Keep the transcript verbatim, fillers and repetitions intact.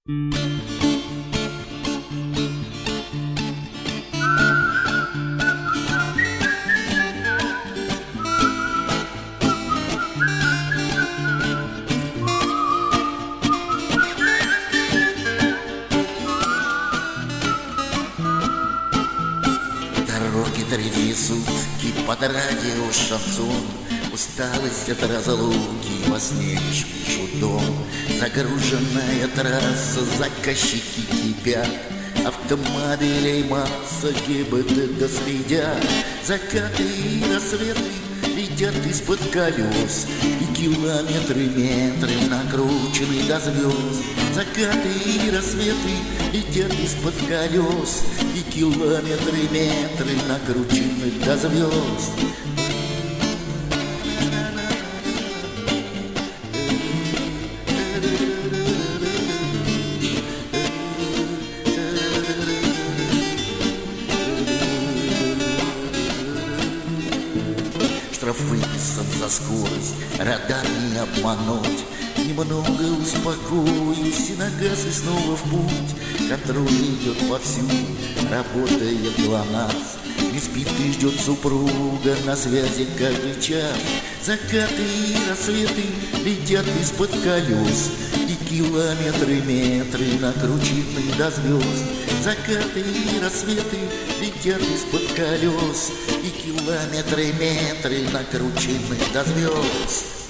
Дороги третьи сутки, под радио шансон, усталость от разлуки, во сне лишь пишут дом. Загруженная трасса, заказчики кипят, автомобилей масса, ГИБДД следят. Закаты и рассветы летят из-под колес, и километры, метры накручены до звезд. Закаты и рассветы летят из-под колес, и километры, метры накручены до звезд. Штраф выписан за скорость, радар не обмануть. Немного успокоюсь, и на газ и снова в путь. Контроль идет повсюду, работает ГЛОНАСС. Не спит и ждет супруга, на связи каждый час. Закаты и рассветы летят из-под колес, и километры, метры накручены до звезд. Закаты и рассветы летят из-под колес, и километры, метры накручены до звезд.